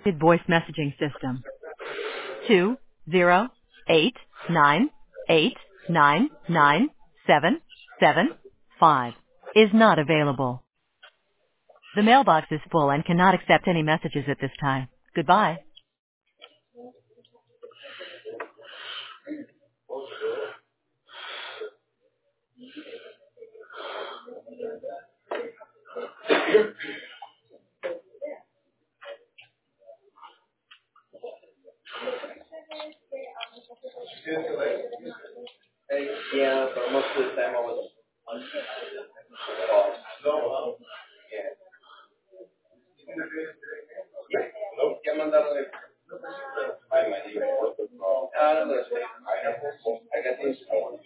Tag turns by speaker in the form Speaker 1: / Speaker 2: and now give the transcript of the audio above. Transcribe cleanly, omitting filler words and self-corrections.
Speaker 1: voice messaging system. 20898997775 is not available. The mailbox is full and cannot accept any messages at this time. Goodbye.
Speaker 2: Yeah, but most of the time I was ya mandaron el ay, me digo, acá tienes